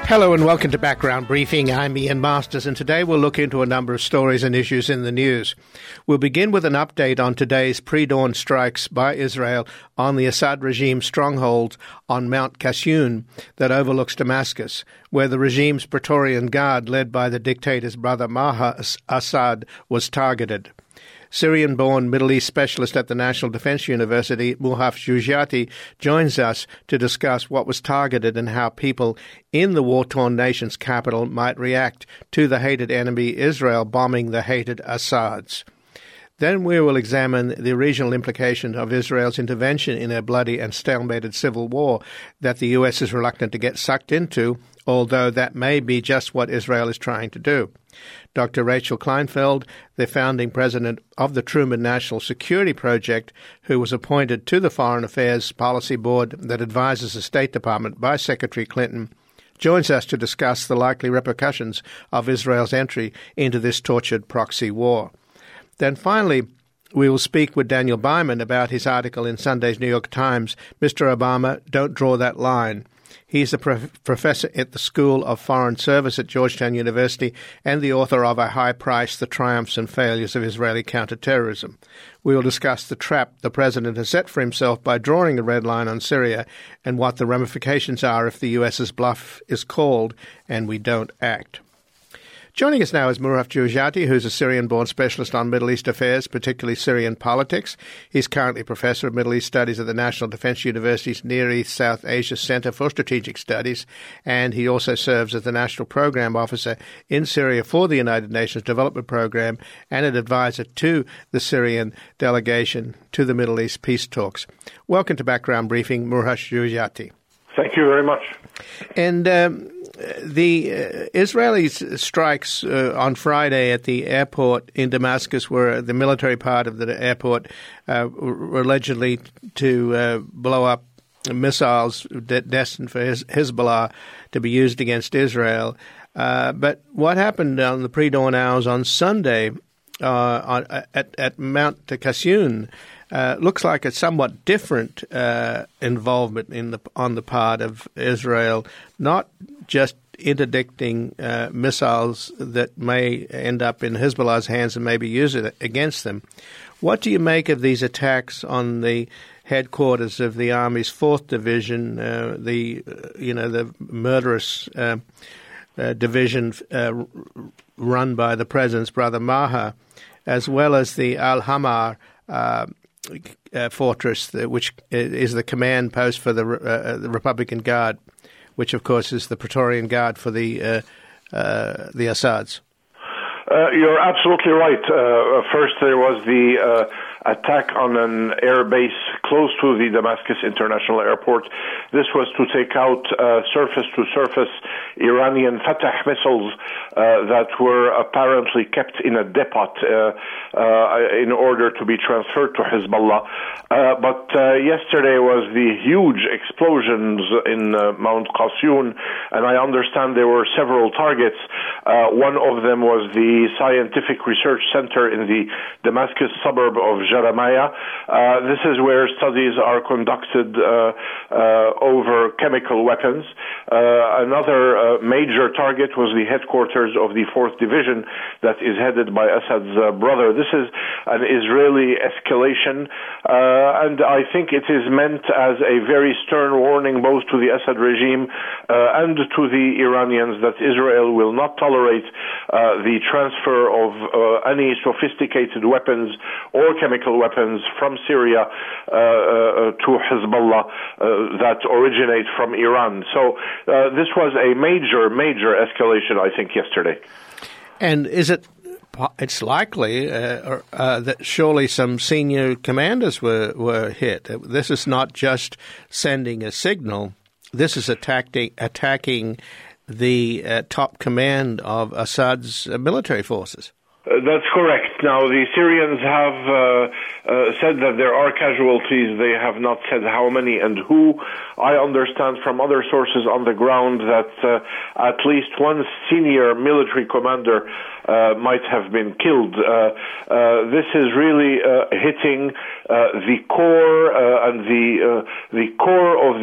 Hello and welcome to Background Briefing. I'm Ian Masters, and today we'll look into a number of stories and issues in the news. We'll begin with an update on today's pre-dawn strikes by Israel on the Assad regime stronghold on Mount Kasyoun that overlooks Damascus, where the regime's Praetorian Guard, led by the dictator's brother Maher Assad, was targeted. Syrian-born Middle East specialist at the National Defense University, Mouhaf Joujaty, joins us to discuss what was targeted and how people in the war-torn nation's capital might react to the hated enemy Israel bombing the hated Assads. Then we will examine the regional implications of Israel's intervention in a bloody and stalemated civil war that the U.S. is reluctant to get sucked into, although that may be just what Israel is trying to do. Dr. Rachel Kleinfeld, the founding president of the Truman National Security Project, who was appointed to the Foreign Affairs Policy Board that advises the State Department by Secretary Clinton, joins us to discuss the likely repercussions of Israel's entry into this tortured proxy war. Then finally, we will speak with Daniel Byman about his article in Sunday's New York Times, Mr. Obama, Don't Draw That Line. He's a professor at the School of Foreign Service at Georgetown University and the author of A High Price, The Triumphs and Failures of Israeli Counterterrorism. We will discuss the trap the president has set for himself by drawing the red line on Syria and what the ramifications are if the U.S.'s bluff is called and we don't act. Joining us now is Mouhaf Joujaty, who's a Syrian-born specialist on Middle East affairs, particularly Syrian politics. He's currently professor of Middle East Studies at the National Defense University's Near East South Asia Center for Strategic Studies, and he also serves as the National Program Officer in Syria for the United Nations Development Program and an advisor to the Syrian delegation to the Middle East peace talks. Welcome to Background Briefing, Mouhaf Joujaty. Thank you very much. And the Israelis' strikes on Friday at the airport in Damascus, where the military part of the airport were allegedly to blow up missiles destined for Hezbollah to be used against Israel. But what happened on the pre-dawn hours on Sunday at Mount Kasyoun looks like a somewhat different involvement on the part of Israel, not just interdicting missiles that may end up in Hezbollah's hands and maybe use it against them. What do you make of these attacks on the headquarters of the Army's 4th Division, the murderous division run by the president's brother Maher, as well as the Al-Hamar fortress, which is the command post for the Republican Guard, which of course is the Praetorian Guard for the Assads? You're absolutely right. First, there was the attack on an air base close to the Damascus International Airport. This was to take out surface-to-surface Iranian Fatah missiles that were apparently kept in a depot in order to be transferred to Hezbollah. But yesterday was the huge explosions in Mount Kasyoun, and I understand there were several targets. One of them was the Scientific Research Center in the Damascus suburb of Jeremiah. This is where studies are conducted over chemical weapons. Another major target was the headquarters of the 4th Division that is headed by Assad's brother. This is an Israeli escalation, and I think it is meant as a very stern warning both to the Assad regime and to the Iranians that Israel will not tolerate the transfer of any sophisticated weapons or chemical weapons from Syria to Hezbollah that originate from Iran. So this was a major escalation, I think, yesterday. And it's likely that surely some senior commanders were hit. This is not just sending a signal. This is attacking the top command of Assad's military forces. That's correct. Now, the Syrians have said that there are casualties. They have not said how many and who. I understand from other sources on the ground that at least one senior military commander might have been killed. This is really hitting the core and the core of the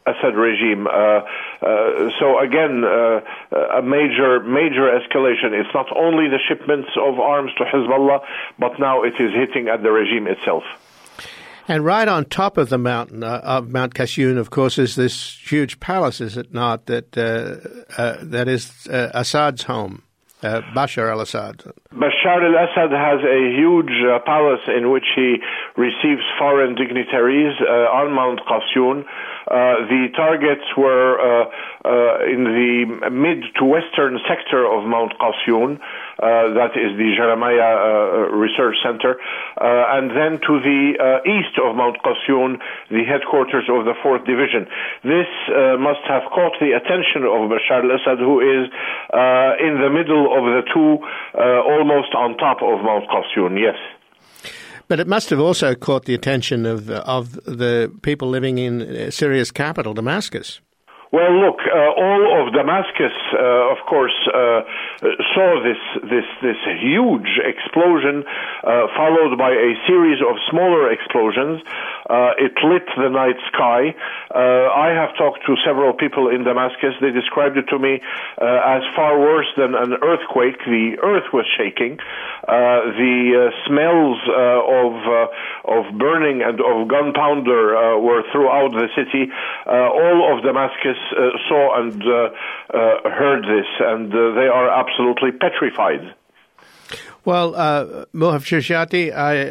Assad regime. So again, a major escalation. It's not only the shipments of arms to Hezbollah, but now it is hitting at the regime itself. And right on top of the mountain of Mount Kasyoun, of course, is this huge palace, is it not? That is Assad's home. Bashar al-Assad. Bashar al-Assad has a huge palace in which he receives foreign dignitaries on Mount Kasyoun. The targets were in the mid to western sector of Mount Kasyoun, that is the Jeremiah Research Center, and then to the east of Mount Kasyoun, the headquarters of the 4th Division. This must have caught the attention of Bashar al-Assad, who is in the middle of the two, almost on top of Mount Kasyoun, yes. But it must have also caught the attention of the people living in Syria's capital, Damascus. Well, look, all of Damascus, of course, saw this huge explosion, followed by a series of smaller explosions. It lit the night sky. I have talked to several people in Damascus. They described it to me as far worse than an earthquake. The earth was shaking. The smells of burning and of gunpowder were throughout the city. All of Damascus saw and heard this, and they are absolutely petrified. Well, Mohab Shirjati,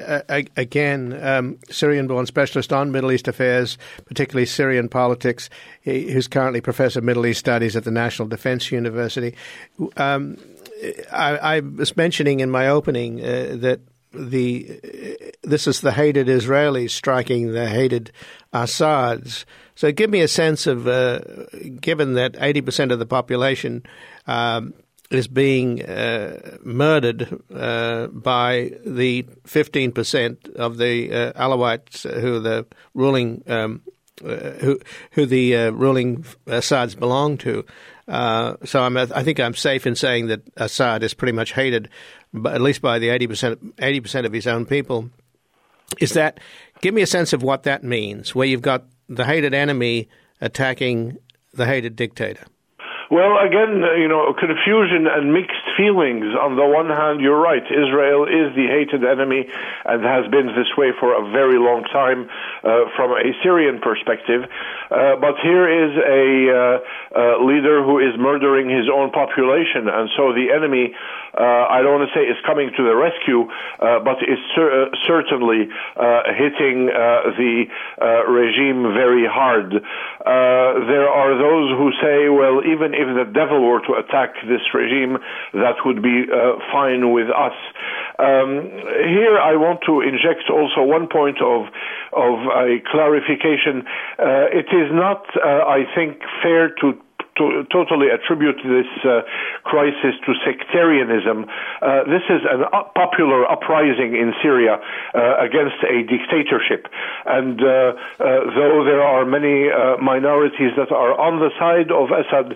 Syrian-born specialist on Middle East affairs, particularly Syrian politics, who's currently Professor of Middle East Studies at the National Defense University. I was mentioning in my opening that this is the hated Israelis striking the hated Assads. So give me a sense of, given that 80% of the population is being murdered by the 15% of the Alawites who the ruling who the ruling Assads belong to. So I think I'm safe in saying that Assad is pretty much hated, at least by the 80% of his own people. Give me a sense of what that means, where you've got the hated enemy attacking the hated dictator. Well, again, confusion and mixed feelings. On the one hand, you're right. Israel is the hated enemy and has been this way for a very long time from a Syrian perspective. But here is a leader who is murdering his own population. And so the enemy, I don't want to say is coming to the rescue, but is certainly hitting the regime very hard. There are those who say, well, even if the devil were to attack this regime, that would be fine with us. Here I want to inject also one point of a clarification. It is not, I think, fair to totally attribute this crisis to sectarianism. This is a popular uprising in Syria against a dictatorship. And though there are many minorities that are on the side of Assad,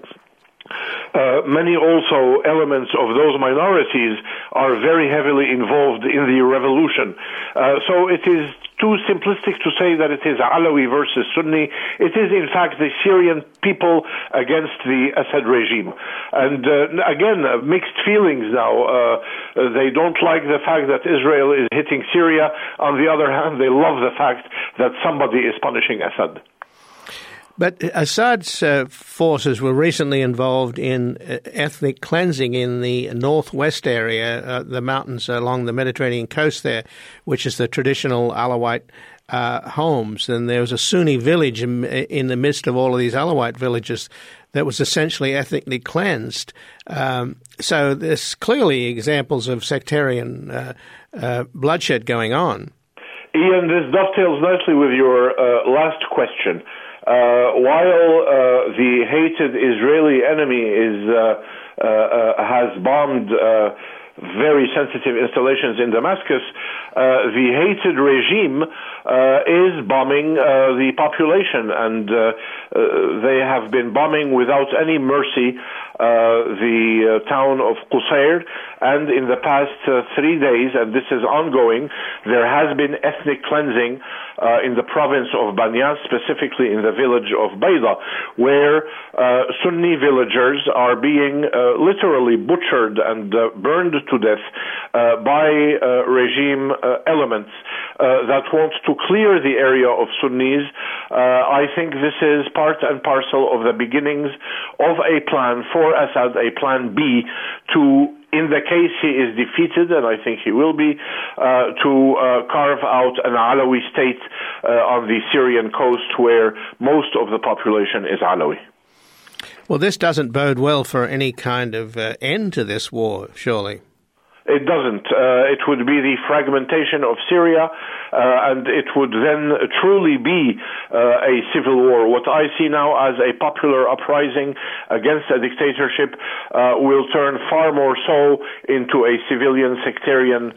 many also elements of those minorities are very heavily involved in the revolution. So it is too simplistic to say that it is Alawi versus Sunni. It is, in fact, the Syrian people against the Assad regime. And again, mixed feelings now. They don't like the fact that Israel is hitting Syria. On the other hand, they love the fact that somebody is punishing Assad. But Assad's forces were recently involved in ethnic cleansing in the northwest area, the mountains along the Mediterranean coast there, which is the traditional Alawite homes. And there was a Sunni village in the midst of all of these Alawite villages that was essentially ethnically cleansed. So there's clearly examples of sectarian bloodshed going on. Ian, this dovetails nicely with your last question. While the hated Israeli enemy has bombed very sensitive installations in Damascus, the hated regime is bombing the population, and they have been bombing without any mercy. the town of Qusayr, and in the past 3 days, and this is ongoing, there has been ethnic cleansing in the province of Banyas, specifically in the village of Bayda, where Sunni villagers are being literally butchered and burned to death by regime elements that want to clear the area of Sunnis. I think this is part and parcel of the beginnings of a plan for Assad, a plan B, to, in the case he is defeated, and I think he will be, to carve out an Alawi state on the Syrian coast where most of the population is Alawi. Well, this doesn't bode well for any kind of end to this war, surely. It doesn't. It would be the fragmentation of Syria, and it would then truly be a civil war. What I see now as a popular uprising against a dictatorship will turn far more so into a civilian sectarian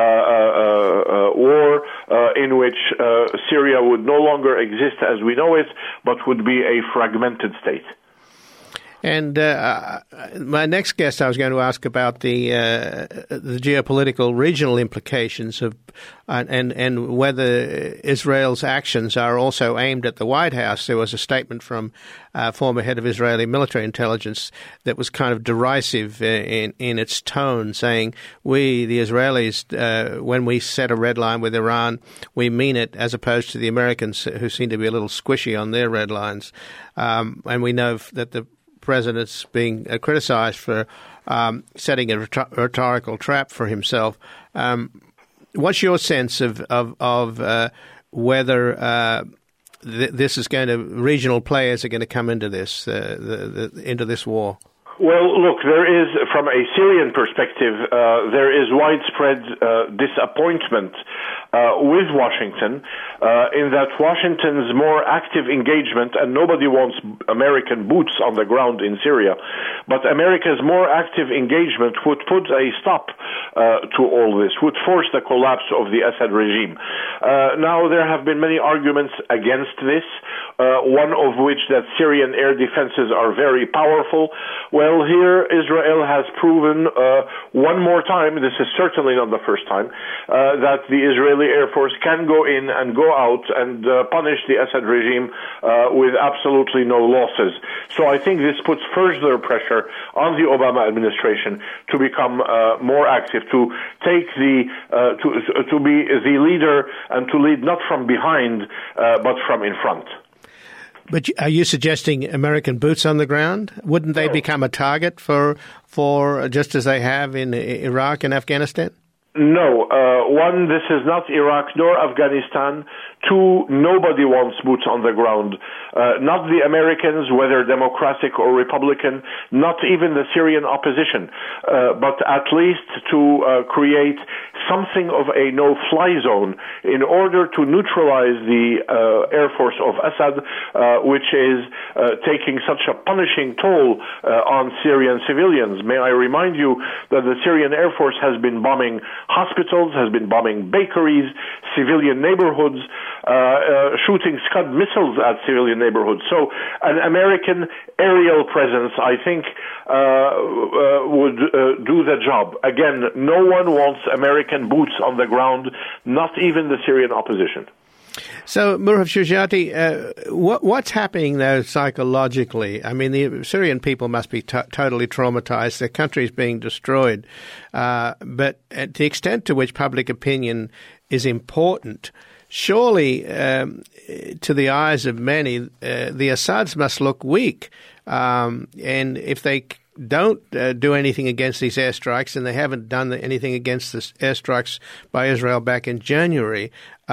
war in which Syria would no longer exist as we know it, but would be a fragmented state. And my next guest, I was going to ask about the geopolitical regional implications of and whether Israel's actions are also aimed at the White House. There was a statement from former head of Israeli military intelligence that was kind of derisive in its tone, saying, we, the Israelis, when we set a red line with Iran, we mean it, as opposed to the Americans, who seem to be a little squishy on their red lines. And we know that the president's being criticized for setting a rhetorical trap for himself. What's your sense of whether this is going to, regional players are going to come into this into this war? Well, look, there is, from a Syrian perspective, there is widespread disappointment with Washington in that Washington's more active engagement, and nobody wants American boots on the ground in Syria, but America's more active engagement would put a stop to all this, would force the collapse of the Assad regime. Now, there have been many arguments against this, one of which that Syrian air defenses are very powerful. Well, here Israel has proven one more time, this is certainly not the first time, that the Israeli Air Force can go in and go out and punish the Assad regime with absolutely no losses. So I think this puts further pressure on the Obama administration to become more active, to take to be the leader and to lead not from behind but from in front. But are you suggesting American boots on the ground? Wouldn't they become a target for just as they have in Iraq and Afghanistan? No. One, this is not Iraq nor Afghanistan. Two, nobody wants boots on the ground. Not the Americans, whether Democratic or Republican, not even the Syrian opposition, but at least to create something of a no-fly zone in order to neutralize the Air Force of Assad, which is taking such a punishing toll on Syrian civilians. May I remind you that the Syrian Air Force has been bombing hospitals, has been bombing bakeries, civilian neighborhoods, shooting Scud missiles at civilian neighborhoods. So an American aerial presence, I think, would do the job. Again, no one wants American boots on the ground, not even the Syrian opposition. So, Murhaf Shujati, what's happening, though, psychologically? I mean, the Syrian people must be totally traumatized. Their country is being destroyed. But at the extent to which public opinion is important, surely, to the eyes of many, the Assads must look weak. And if they don't do anything against these airstrikes, and they haven't done anything against the airstrikes by Israel back in January,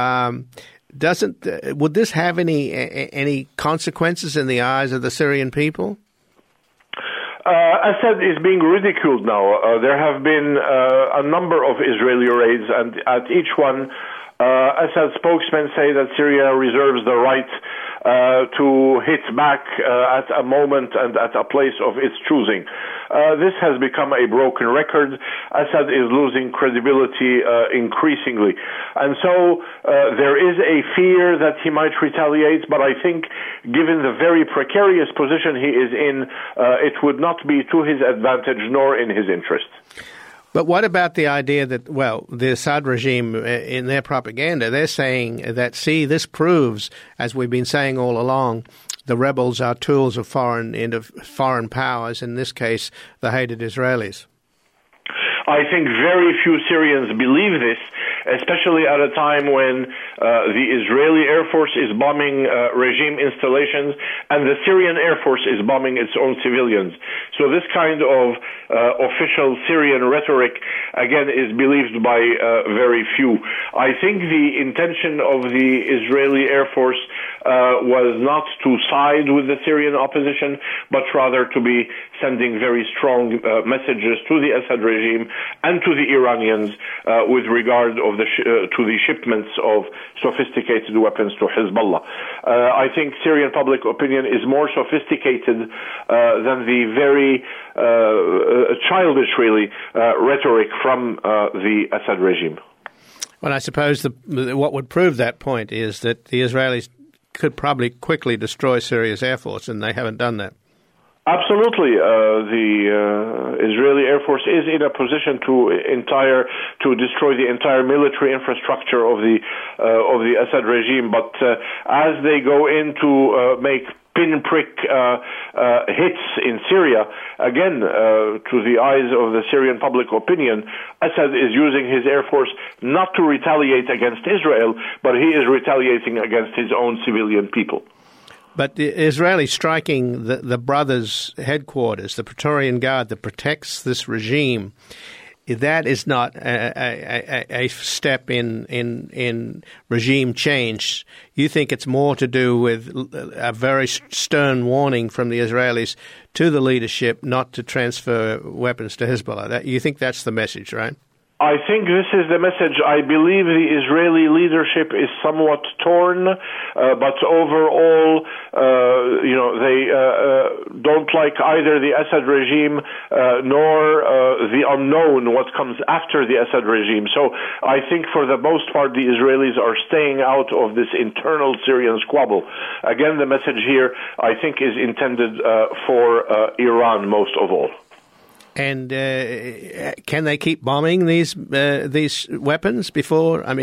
would this have any consequences in the eyes of the Syrian people? Assad is being ridiculed now. There have been a number of Israeli raids, and at each one, Assad spokesmen say that Syria reserves the right to hit back at a moment and at a place of its choosing. This has become a broken record. Assad is losing credibility increasingly. And so there is a fear that he might retaliate, but I think given the very precarious position he is in, it would not be to his advantage nor in his interest. But what about the idea that, well, the Assad regime, in their propaganda, they're saying that, see, this proves, as we've been saying all along, the rebels are tools of foreign powers, in this case, the hated Israelis? I think very few Syrians believe this, especially at a time when the Israeli Air Force is bombing regime installations and the Syrian Air Force is bombing its own civilians. So this kind of official Syrian rhetoric, again, is believed by very few. I think the intention of the Israeli Air Force was not to side with the Syrian opposition, but rather to be sending very strong messages to the Assad regime and to the Iranians with regard of to the shipments of sophisticated weapons to Hezbollah. I think Syrian public opinion is more sophisticated than the very childish, really, rhetoric from the Assad regime. Well, I suppose what would prove that point is that the Israelis could probably quickly destroy Syria's air force, and they haven't done that. Absolutely, the Israeli Air Force is in a position to destroy the entire military infrastructure of the Assad regime. But as they go in to make pinprick hits in Syria, again, to the eyes of the Syrian public opinion, Assad is using his air force not to retaliate against Israel, but he is retaliating against his own civilian people. But the Israeli striking the brothers' headquarters, the Praetorian Guard that protects this regime, that is not a step in regime change. You think it's more to do with a very stern warning from the Israelis to the leadership not to transfer weapons to Hezbollah. You think that's the message, right? I think this is the message. I believe the Israeli leadership is somewhat torn, but overall, they don't like either the Assad regime nor the unknown, what comes after the Assad regime. So I think for the most part, the Israelis are staying out of this internal Syrian squabble. Again, the message here, I think, is intended for Iran most of all. And can they keep bombing these weapons before? How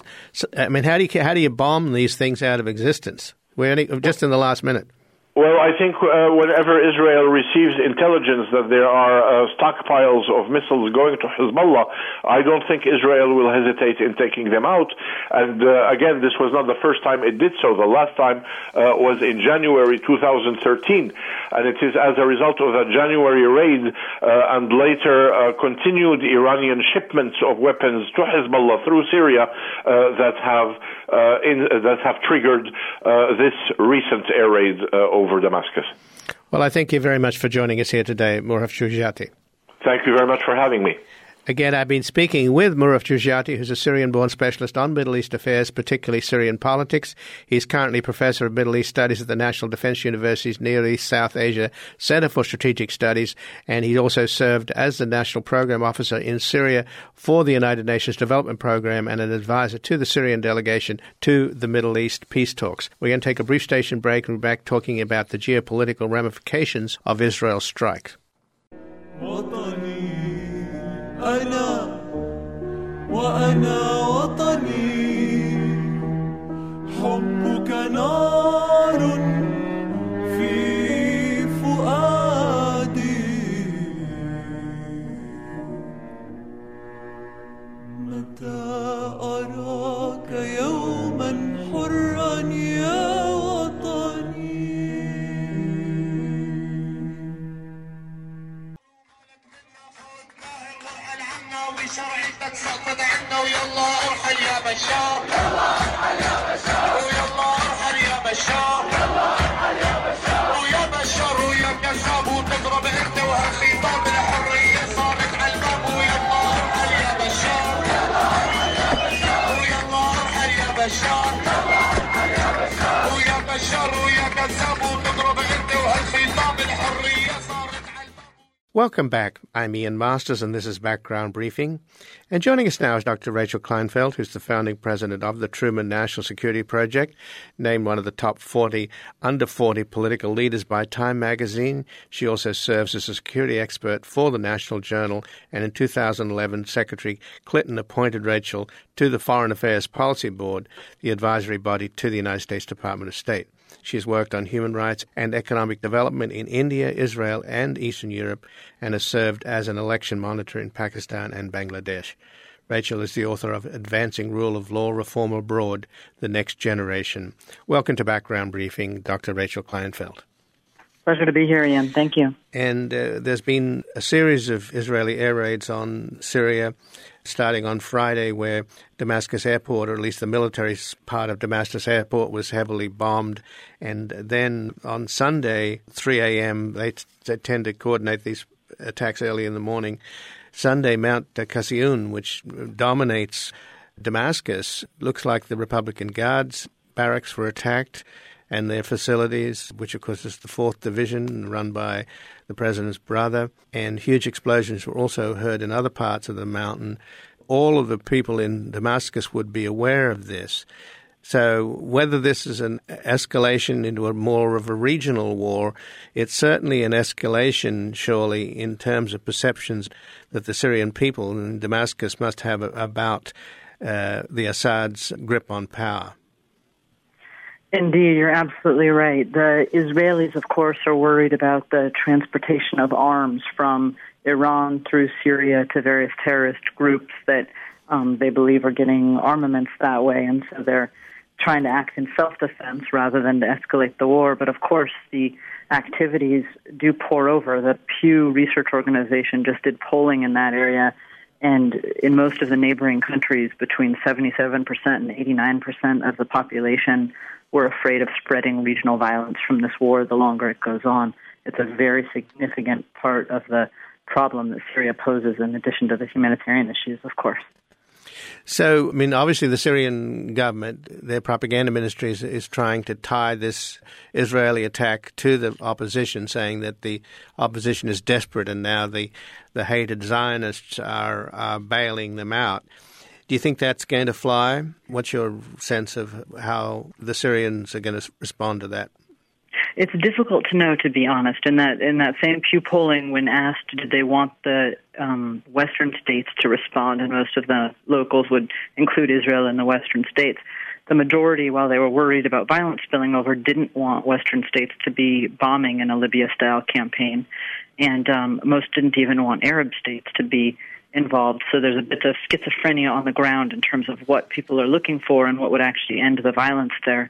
do you bomb these things out of existence? We're just in the last minute. Well, I think whenever Israel receives intelligence that there are stockpiles of missiles going to Hezbollah, I don't think Israel will hesitate in taking them out. And again, this was not the first time it did so. The last time was in January 2013. And it is as a result of that January raid and later continued Iranian shipments of weapons to Hezbollah through Syria that have triggered this recent air raid over Damascus. Well, I thank you very much for joining us here today, Murhaf Jujati. Thank you very much for having me. Again, I've been speaking with Murhaf Jujati, who's a Syrian-born specialist on Middle East affairs, particularly Syrian politics. He's currently Professor of Middle East Studies at the National Defense University's Near East South Asia Center for Strategic Studies, and he also served as the National Program Officer in Syria for the United Nations Development Program and an advisor to the Syrian delegation to the Middle East peace talks. We're going to take a brief station break and we're back talking about the geopolitical ramifications of Israel's strike. أنا وأنا وطني حبك نار في فؤادي متى أراك يوما حرا يا وطني شرعتك سقط عنا ويلا ارحل يا بشار يلا ارحل يا بشار ويلا ارحل يا بشار يلا ارحل يا بشار ويا بشار ويا كذاب وتضرب انت وهالخطاب الحريه صارت على الباب ويلا ارحل يا بشار يلا ارحل يا بشار ويلا ارحل يا بشار يلا ارحل يا بشار ويا بشار Welcome back. I'm Ian Masters, and this is Background Briefing. And joining us now is Dr. Rachel Kleinfeld, who's the founding president of the Truman National Security Project, named one of the top 40 under 40 political leaders by Time magazine. She also serves as a security expert for the National Journal, and in 2011, Secretary Clinton appointed Rachel to the Foreign Affairs Policy Board, the advisory body to the United States Department of State. She has worked on human rights and economic development in India, Israel, and Eastern Europe, and has served as an election monitor in Pakistan and Bangladesh. Rachel is the author of Advancing Rule of Law Reform Abroad, The Next Generation. Welcome to Background Briefing, Dr. Rachel Kleinfeld. Pleasure to be here, Ian. Thank you. And there's been a series of Israeli air raids on Syria, starting on Friday, where Damascus Airport, or at least the military part of Damascus Airport, was heavily bombed. And then on Sunday, 3 a.m., they tend to coordinate these attacks early in the morning. Sunday, Mount Qasiyun, which dominates Damascus, looks like the Republican Guards barracks were attacked, and their facilities, which of course is the 4th Division, run by the president's brother. And huge explosions were also heard in other parts of the mountain. All of the people in Damascus would be aware of this. So whether this is an escalation into a more of a regional war, it's certainly an escalation, surely, in terms of perceptions that the Syrian people in Damascus must have about the Assad's grip on power. Indeed, you're absolutely right. The Israelis, of course, are worried about the transportation of arms from Iran through Syria to various terrorist groups that they believe are getting armaments that way, and so they're trying to act in self-defense rather than to escalate the war. But of course, the activities do pour over. The Pew Research Organization just did polling in that area, and in most of the neighboring countries, between 77% and 89% of the population were afraid of spreading regional violence from this war the longer it goes on. It's a very significant part of the problem that Syria poses, in addition to the humanitarian issues, of course. So, I mean, obviously the Syrian government, their propaganda ministry is trying to tie this Israeli attack to the opposition, saying that the opposition is desperate and now the hated Zionists are bailing them out. Do you think that's going to fly? What's your sense of how the Syrians are going to respond to that? It's difficult to know, to be honest. In that same Pew polling, when asked did they want the Western states to respond, and most of the locals would include Israel in the Western states, the majority, while they were worried about violence spilling over, didn't want Western states to be bombing in a Libya-style campaign. And most didn't even want Arab states to be involved. So there's a bit of schizophrenia on the ground in terms of what people are looking for and what would actually end the violence there.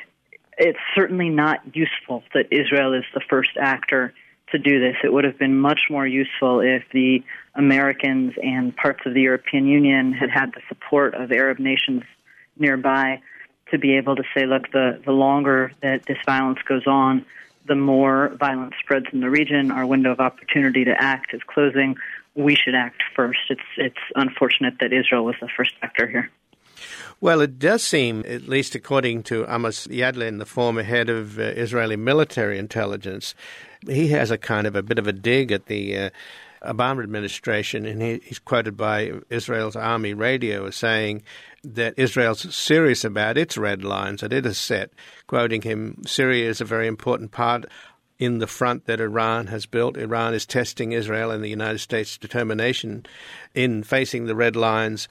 It's certainly not useful that Israel is the first actor to do this. It would have been much more useful if the Americans and parts of the European Union had had the support of Arab nations nearby to be able to say, look, the longer that this violence goes on, the more violence spreads in the region. Our window of opportunity to act is closing. We should act first. It's unfortunate that Israel was the first actor here. Well, it does seem, at least according to Amos Yadlin, the former head of Israeli military intelligence, he has a kind of a bit of a dig at the Obama administration, and he's quoted by Israel's army radio as saying that Israel's serious about its red lines that it has set, quoting him, Syria is a very important part in the front that Iran has built. Iran is testing Israel and the United States' determination in facing the red lines.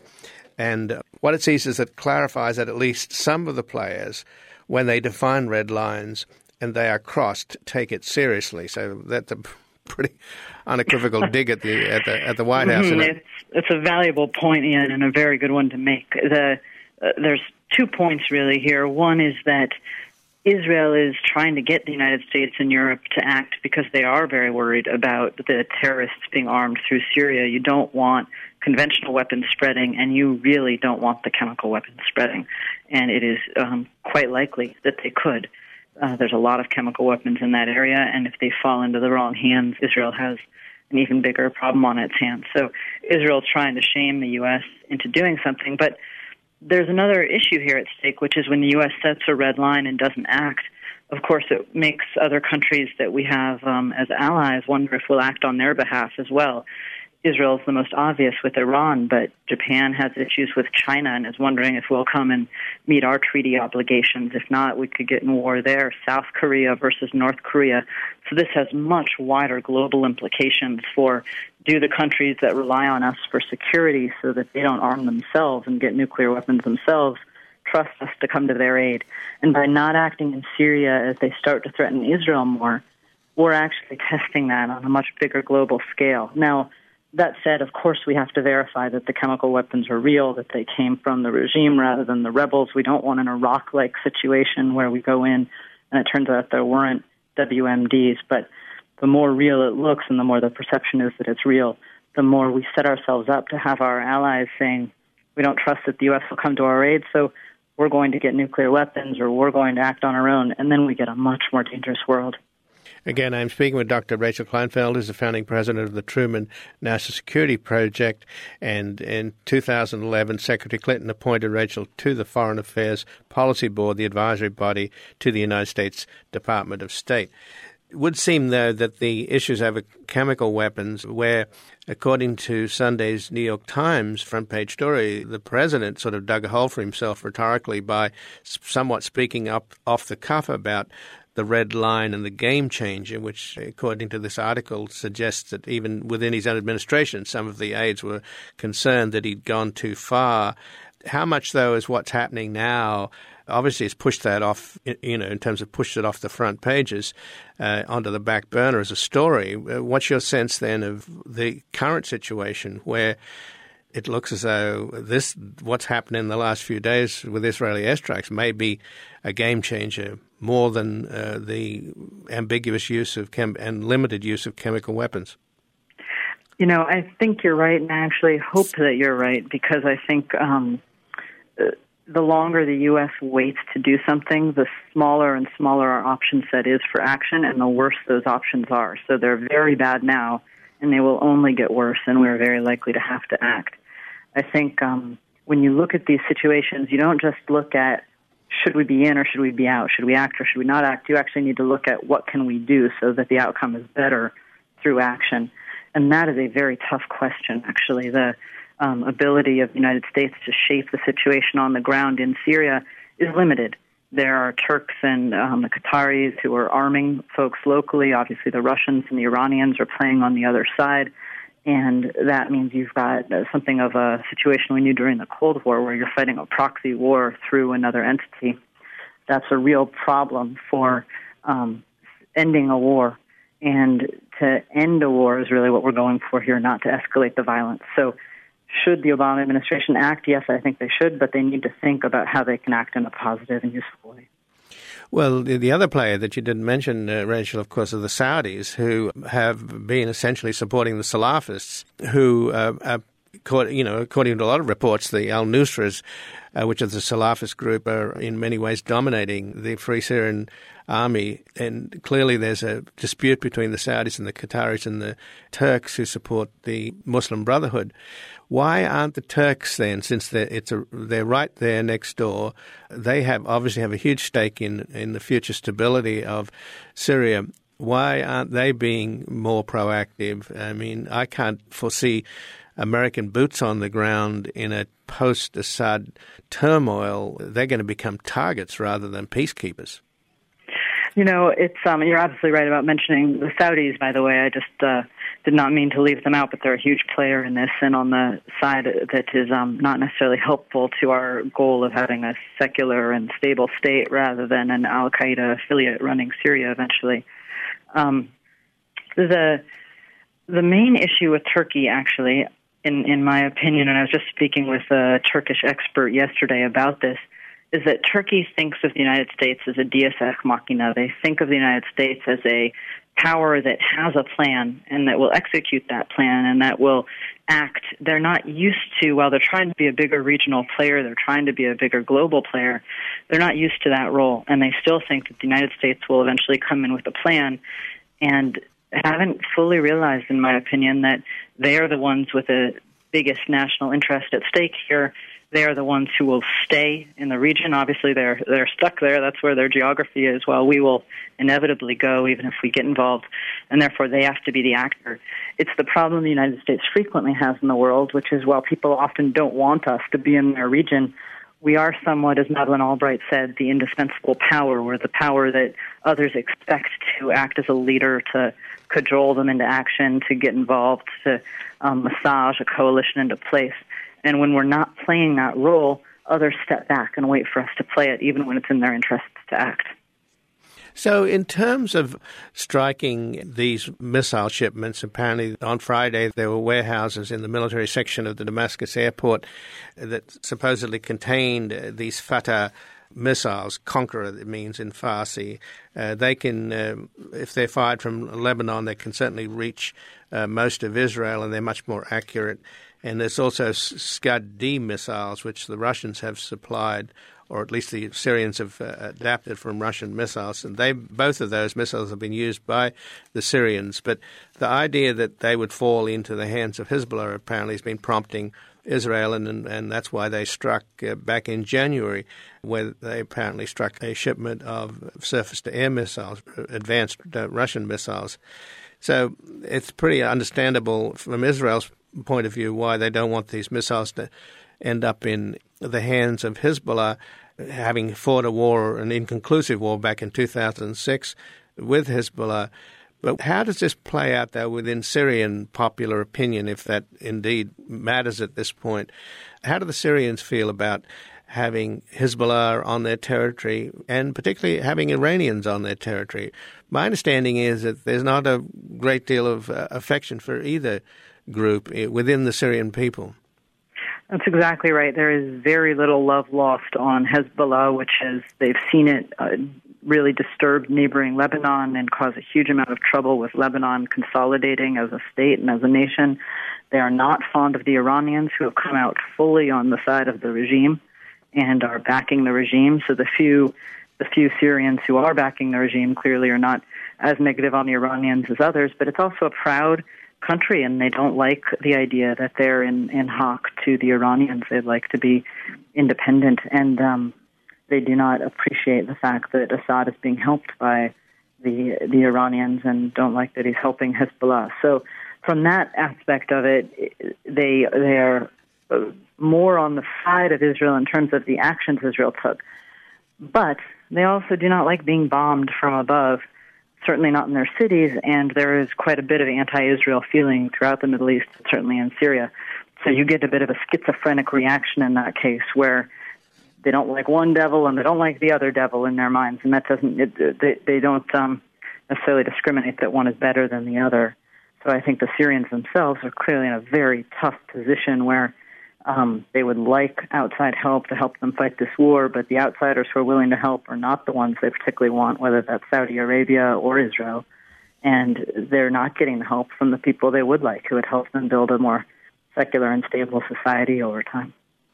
And what it sees is that clarifies that at least some of the players, when they define red lines and they are crossed, take it seriously. So that's a pretty unequivocal dig at the White House. It's a valuable point, Ian, and a very good one to make. There's 2 points really here. One is that Israel is trying to get the United States and Europe to act because they are very worried about the terrorists being armed through Syria. You don't want conventional weapons spreading, and you really don't want the chemical weapons spreading. And it is quite likely that they could. There's a lot of chemical weapons in that area, and if they fall into the wrong hands, Israel has an even bigger problem on its hands. So Israel's trying to shame the U.S. into doing something, but there's another issue here at stake, which is when the U.S. sets a red line and doesn't act, of course, it makes other countries that we have as allies wonder if we'll act on their behalf as well. Israel is the most obvious with Iran, but Japan has issues with China and is wondering if we'll come and meet our treaty obligations. If not, we could get in war there. South Korea versus North Korea. So this has much wider global implications for, do the countries that rely on us for security so that they don't arm themselves and get nuclear weapons themselves trust us to come to their aid? And by not acting in Syria as they start to threaten Israel more, we're actually testing that on a much bigger global scale. Now, that said, of course, we have to verify that the chemical weapons are real, that they came from the regime rather than the rebels. We don't want an Iraq-like situation where we go in and it turns out there weren't WMDs. But the more real it looks and the more the perception is that it's real, the more we set ourselves up to have our allies saying, we don't trust that the U.S. will come to our aid, so we're going to get nuclear weapons or we're going to act on our own, and then we get a much more dangerous world. Again, I'm speaking with Dr. Rachel Kleinfeld, who's the founding president of the Truman National Security Project, and in 2011, Secretary Clinton appointed Rachel to the Foreign Affairs Policy Board, the advisory body to the United States Department of State. It would seem, though, that the issues over chemical weapons, where, according to Sunday's New York Times front page story, the president sort of dug a hole for himself rhetorically by somewhat speaking up off the cuff about the red line and the game changer, which, according to this article, suggests that even within his own administration, some of the aides were concerned that he'd gone too far. How much, though, is what's happening now? Obviously, it's pushed that off, in terms of pushed it off the front pages onto the back burner as a story. What's your sense, then, of the current situation where it looks as though what's happened in the last few days with Israeli airstrikes may be a game changer more than the ambiguous use of and limited use of chemical weapons? I think you're right, and I actually hope that you're right, because I think the longer the U.S. waits to do something, the smaller and smaller our option set is for action, and the worse those options are. So they're very bad now, and they will only get worse, and we're very likely to have to act. I think when you look at these situations, you don't just look at should we be in or should we be out, should we act or should we not act. You actually need to look at what can we do so that the outcome is better through action. And that is a very tough question, actually. The ability of the United States to shape the situation on the ground in Syria is limited. There are Turks and the Qataris who are arming folks locally. Obviously, the Russians and the Iranians are playing on the other side. And that means you've got something of a situation we knew during the Cold War where you're fighting a proxy war through another entity. That's a real problem for ending a war. And to end a war is really what we're going for here, not to escalate the violence. So should the Obama administration act? Yes, I think they should, but they need to think about how they can act in a positive and useful way. Well, the other player that you didn't mention, Rachel, of course, are the Saudis, who have been essentially supporting the Salafists, who, according to a lot of reports, the al-Nusras, which is the Salafist group, are in many ways dominating the Free Syrian Army. And clearly there's a dispute between the Saudis and the Qataris and the Turks who support the Muslim Brotherhood. Why aren't the Turks then, since they're right there next door, they obviously have a huge stake in the future stability of Syria, why aren't they being more proactive? I mean, I can't foresee American boots on the ground in a post-Assad turmoil. They're going to become targets rather than peacekeepers. It's you're absolutely right about mentioning the Saudis, by the way. I just did not mean to leave them out, but they're a huge player in this, and on the side that is not necessarily helpful to our goal of having a secular and stable state rather than an al-Qaeda affiliate running Syria eventually. The main issue with Turkey, actually, in my opinion, and I was just speaking with a Turkish expert yesterday about this, is that Turkey thinks of the United States as a deus ex machina. They think of the United States as a power that has a plan and that will execute that plan and that will act. They're not used to, while they're trying to be a bigger regional player, they're trying to be a bigger global player, they're not used to that role. And they still think that the United States will eventually come in with a plan and haven't fully realized, in my opinion, that they are the ones with a biggest national interest at stake here. They are the ones who will stay in the region. Obviously, they're stuck there. That's where their geography is. Well, we will inevitably go, even if we get involved, and therefore they have to be the actor. It's the problem the United States frequently has in the world, which is while people often don't want us to be in their region, we are somewhat, as Madeleine Albright said, the indispensable power. We're the power that others expect to act as a leader, to cajole them into action, to get involved, to massage a coalition into place. And when we're not playing that role, others step back and wait for us to play it, even when it's in their interests to act. So in terms of striking these missile shipments, apparently on Friday there were warehouses in the military section of the Damascus airport that supposedly contained these Fatah missiles. Conqueror, it means in Farsi. They can, if they're fired from Lebanon, they can certainly reach most of Israel, and they're much more accurate. And there's also Scud-D missiles, which the Russians have supplied, or at least the Syrians have adapted from Russian missiles. And both of those missiles have been used by the Syrians. But the idea that they would fall into the hands of Hezbollah apparently has been prompting Israel, and that's why they struck back in January, where they apparently struck a shipment of surface-to-air missiles, advanced Russian missiles. So it's pretty understandable from Israel's point of view why they don't want these missiles to end up in the hands of Hezbollah, having fought a war, an inconclusive war back in 2006 with Hezbollah. But how does this play out, though, within Syrian popular opinion, if that indeed matters at this point? How do the Syrians feel about having Hezbollah on their territory, and particularly having Iranians on their territory? My understanding is that there's not a great deal of affection for either group within the Syrian people. That's exactly right. There is very little love lost on Hezbollah, which is, they've seen it really disturb neighboring Lebanon and cause a huge amount of trouble with Lebanon consolidating as a state and as a nation. They are not fond of the Iranians, who have come out fully on the side of the regime and are backing the regime. So the few Syrians who are backing the regime clearly are not as negative on the Iranians as others, but it's also a proud country, and they don't like the idea that they're in hock to the Iranians. They'd like to be independent, and they do not appreciate the fact that Assad is being helped by the Iranians, and don't like that he's helping Hezbollah. So from that aspect of it, they are more on the side of Israel in terms of the actions Israel took. But they also do not like being bombed from above, certainly not in their cities, and there is quite a bit of anti-Israel feeling throughout the Middle East, certainly in Syria. So you get a bit of a schizophrenic reaction in that case, where they don't like one devil and they don't like the other devil in their minds, and that doesn't they don't necessarily discriminate that one is better than the other. So I think the Syrians themselves are clearly in a very tough position where they would like outside help to help them fight this war, but the outsiders who are willing to help are not the ones they particularly want, whether that's Saudi Arabia or Israel. And they're not getting the help from the people they would like, who would help them build a more secular and stable society over time.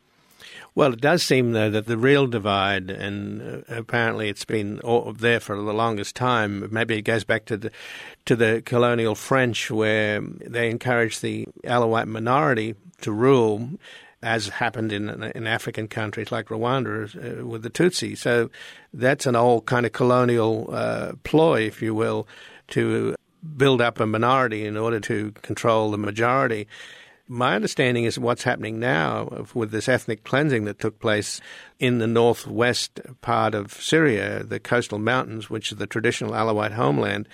Well, it does seem, though, that the real divide, and apparently it's been there for the longest time, maybe it goes back to the colonial French, where they encouraged the Alawite minority to rule, as happened in African countries like Rwanda with the Tutsi. So that's an old kind of colonial ploy, if you will, to build up a minority in order to control the majority. My understanding is what's happening now with this ethnic cleansing that took place in the northwest part of Syria, the coastal mountains, which is the traditional Alawite homeland.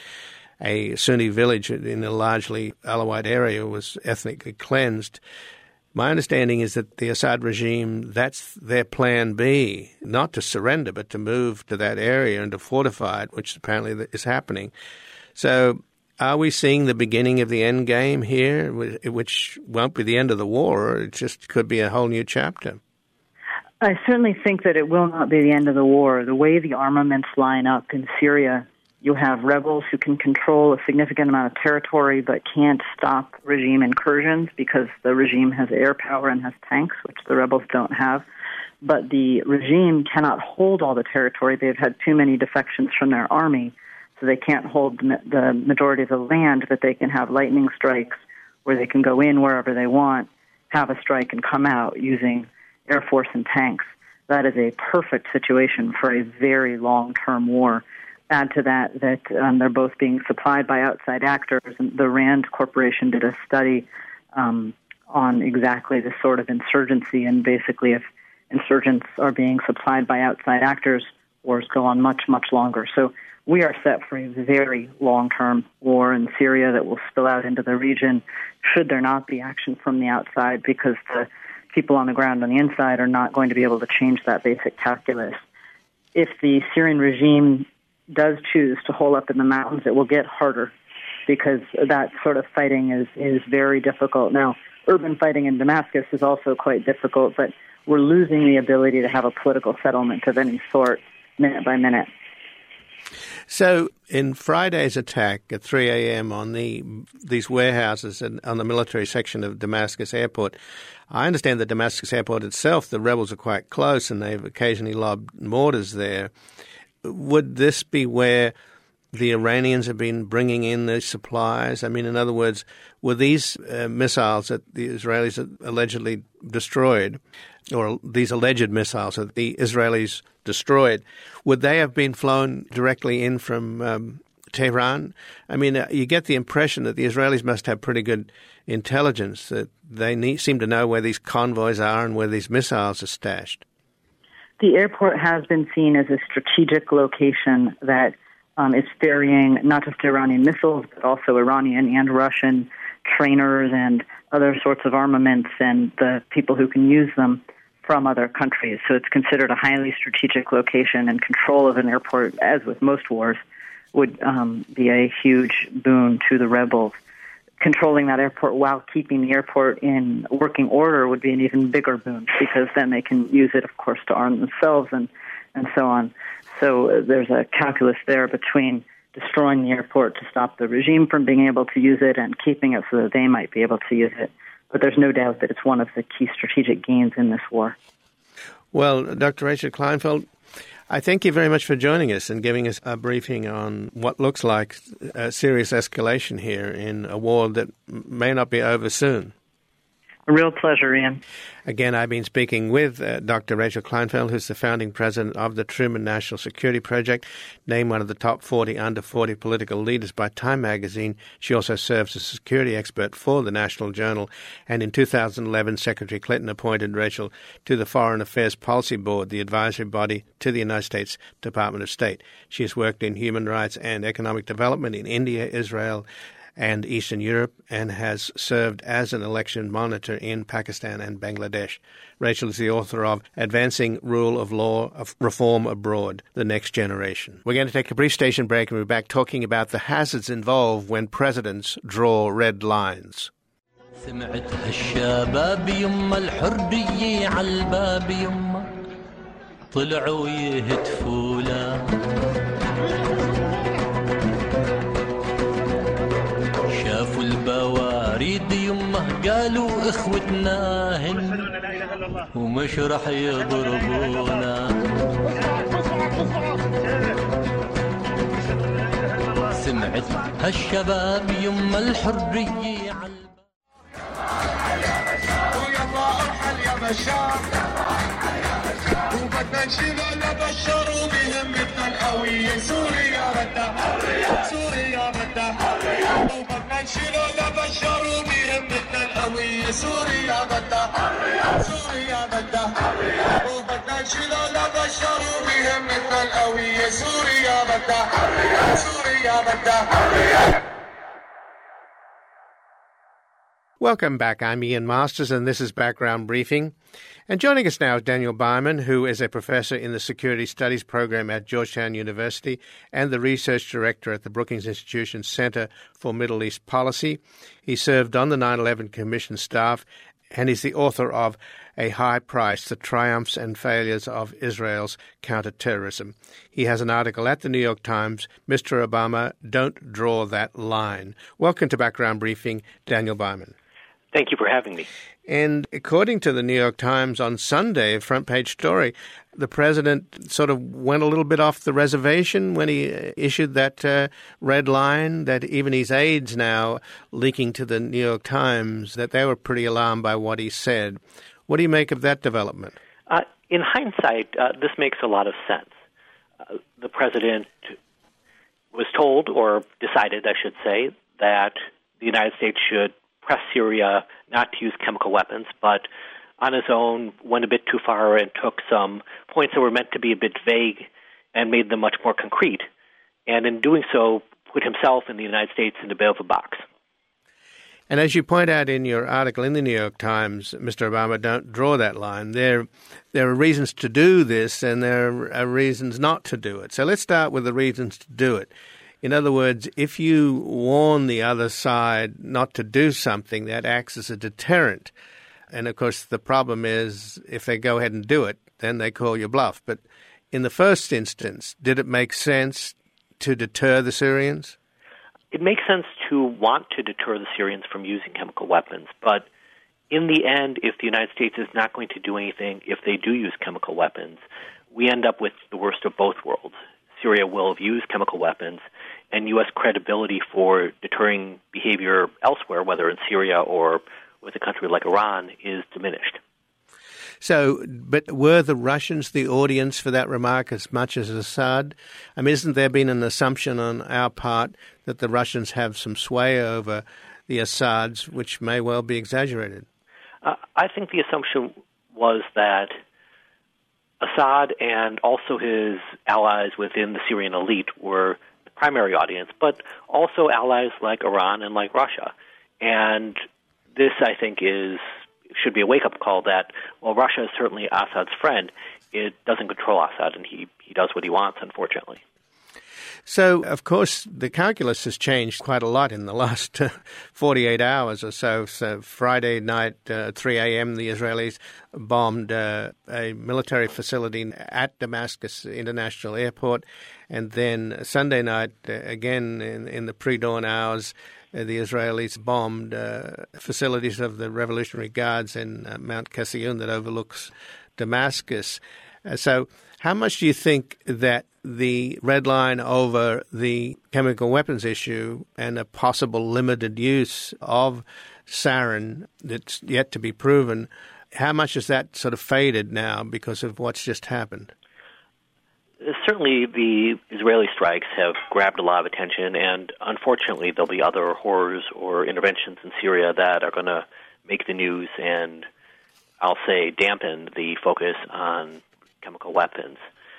A Sunni village in a largely Alawite area was ethnically cleansed. My understanding is that the Assad regime, that's their plan B, not to surrender, but to move to that area and to fortify it, which apparently is happening. So are we seeing the beginning of the end game here, which won't be the end of the war? It just could be a whole new chapter. I certainly think that it will not be the end of the war. The way the armaments line up in Syria, you have rebels who can control a significant amount of territory but can't stop regime incursions because the regime has air power and has tanks, which the rebels don't have. But the regime cannot hold all the territory. They've had too many defections from their army, so they can't hold the majority of the land, but they can have lightning strikes where they can go in wherever they want have a strike and come out using Air Force and tanks. That is a perfect situation for a very long-term war. Add to that they're both being supplied by outside actors. And the RAND Corporation did a study on exactly this sort of insurgency, and basically if insurgents are being supplied by outside actors, wars go on much, much longer. So we are set for a very long-term war in Syria that will spill out into the region should there not be action from the outside, because the people on the ground on the inside are not going to be able to change that basic calculus. If the Syrian regime does choose to hole up in the mountains, it will get harder, because that sort of fighting is very difficult. Now, urban fighting in Damascus is also quite difficult, but we're losing the ability to have a political settlement of any sort minute by minute. So in Friday's attack at 3 a.m. on these warehouses on the military section of Damascus Airport, I understand that Damascus Airport itself, the rebels are quite close and they've occasionally lobbed mortars there. Would this be where the Iranians have been bringing in these supplies? I mean, in other words, were these missiles that the Israelis allegedly destroyed, or these alleged missiles that the Israelis destroyed, would they have been flown directly in from Tehran? I mean, you get the impression that the Israelis must have pretty good intelligence, that they seem to know where these convoys are and where these missiles are stashed. The airport has been seen as a strategic location that is ferrying not just Iranian missiles, but also Iranian and Russian trainers and other sorts of armaments and the people who can use them from other countries. So it's considered a highly strategic location, and control of an airport, as with most wars, would be a huge boon to the rebels. Controlling that airport while keeping the airport in working order would be an even bigger boon, because then they can use it, of course, to arm themselves and so on. So there's a calculus there between destroying the airport to stop the regime from being able to use it and keeping it so that they might be able to use it. But there's no doubt that it's one of the key strategic gains in this war. Well, Dr. Rachel Kleinfeld, I thank you very much for joining us and giving us a briefing on what looks like a serious escalation here in a war that may not be over soon. A real pleasure, Ian. Again, I've been speaking with Dr. Rachel Kleinfeld, who's the founding president of the Truman National Security Project, named one of the top 40 under 40 political leaders by Time magazine. She also serves as a security expert for the National Journal. And in 2011, Secretary Clinton appointed Rachel to the Foreign Affairs Policy Board, the advisory body to the United States Department of State. She has worked in human rights and economic development in India, Israel, and Eastern Europe, and has served as an election monitor in Pakistan and Bangladesh. Rachel is the author of Advancing Rule of Law of Reform Abroad, The Next Generation. We're going to take a brief station break and we're back talking about the hazards involved when presidents draw red lines. سمعت هالشباب يما الحرية عالباب يما طلعوا يهتفوا له شافوا البواريد يمه قالوا اخوتنا هن ومش رح يضربونا سمعت هالشباب يمه الحرية ويلا ارحل يا بشار وبدنا نشيل بشار وبهمتنا القوية سوريا بدها سوريا بدها وبدنا نشيل بشار وبهمتنا القوية سوريا بدها سوريا بدها وبدنا نشيل بشار وبهمتنا القوية سوريا بدها سوريا بدها. Welcome back. I'm Ian Masters, and this is Background Briefing. And joining us now is Daniel Byman, who is a professor in the Security Studies program at Georgetown University and the research director at the Brookings Institution's Center for Middle East Policy. He served on the 9/11 Commission staff and is the author of A High Price, The Triumphs and Failures of Israel's Counterterrorism. He has an article at the New York Times, Mr. Obama, Don't Draw That Line. Welcome to Background Briefing, Daniel Byman. Thank you for having me. And according to the New York Times on Sunday, front page story, the president sort of went a little bit off the reservation when he issued that red line that even his aides now leaking to the New York Times that they were pretty alarmed by what he said. What do you make of that development? In hindsight, this makes a lot of sense. The president was told, or decided, I should say, that the United States should press Syria not to use chemical weapons, but on his own went a bit too far and took some points that were meant to be a bit vague and made them much more concrete. And in doing so, put himself and the United States in a bit of a box. And as you point out in your article in the New York Times, Mr. Obama, don't draw that line. There are reasons to do this and there are reasons not to do it. So let's start with the reasons to do it. In other words, if you warn the other side not to do something, that acts as a deterrent. And, of course, the problem is if they go ahead and do it, then they call you bluff. But in the first instance, did it make sense to deter the Syrians? It makes sense to want to deter the Syrians from using chemical weapons. But in the end, if the United States is not going to do anything, if they do use chemical weapons, we end up with the worst of both worlds. Syria will have used chemical weapons, and U.S. credibility for deterring behavior elsewhere, whether in Syria or with a country like Iran, is diminished. So, but were the Russians the audience for that remark as much as Assad? I mean, isn't there been an assumption on our part that the Russians have some sway over the Assads, which may well be exaggerated? I think the assumption was that Assad and also his allies within the Syrian elite were the primary audience, but also allies like Iran and like Russia. And this, I think, should be a wake-up call that, while Russia is certainly Assad's friend, it doesn't control Assad, and he does what he wants, unfortunately. So, of course, the calculus has changed quite a lot in the last 48 hours or so. So Friday night, 3 a.m., the Israelis bombed a military facility at Damascus International Airport. And then Sunday night, again in the pre-dawn hours, the Israelis bombed facilities of the Revolutionary Guards in Mount Kasiyun that overlooks Damascus. So how much do you think that the red line over the chemical weapons issue and a possible limited use of sarin that's yet to be proven, how much has that sort of faded now because of what's just happened? Certainly the Israeli strikes have grabbed a lot of attention, and unfortunately there'll be other horrors or interventions in Syria that are going to make the news and, I'll say, dampen the focus on chemical weapons.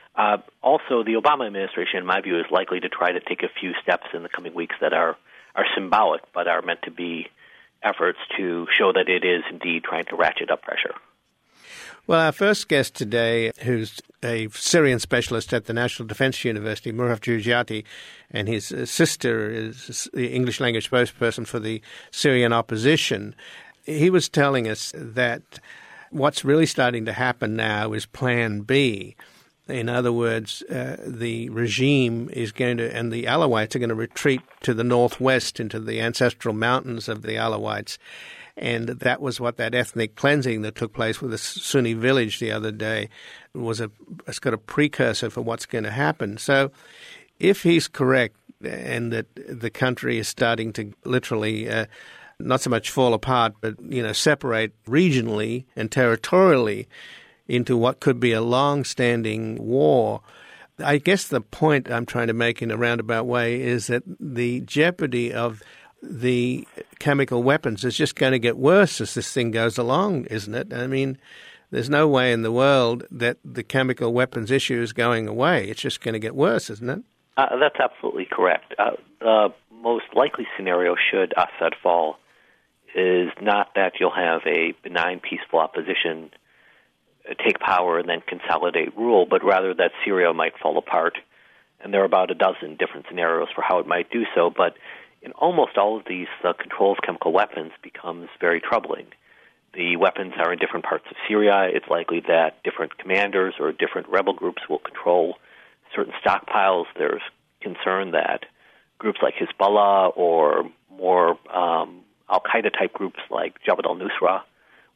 Also, the Obama administration, in my view, is likely to try to take a few steps in the coming weeks that are symbolic but are meant to be efforts to show that it is indeed trying to ratchet up pressure. Well, our first guest today, who's a Syrian specialist at the National Defense University, Murhaf Jujiati, and his sister is the English language spokesperson for the Syrian opposition, he was telling us that what's really starting to happen now is Plan B. In other words, the regime is going to, and the Alawites are going to retreat to the northwest into the ancestral mountains of the Alawites. And that was what that ethnic cleansing that took place with a Sunni village the other day it's got a precursor for what's going to happen. So if he's correct and that the country is starting to literally not so much fall apart, but, separate regionally and territorially into what could be a long-standing war, I guess the point I'm trying to make in a roundabout way is that the jeopardy of the chemical weapons is just going to get worse as this thing goes along, isn't it? I mean, there's no way in the world that the chemical weapons issue is going away. It's just going to get worse, isn't it? That's absolutely correct. The most likely scenario, should Assad fall, is not that you'll have a benign, peaceful opposition take power and then consolidate rule, but rather that Syria might fall apart. And there are about a dozen different scenarios for how it might do so, but in almost all of these, the control of chemical weapons becomes very troubling. The weapons are in different parts of Syria. It's likely that different commanders or different rebel groups will control certain stockpiles. There's concern that groups like Hezbollah or more Al-Qaeda-type groups like Jabhat al-Nusra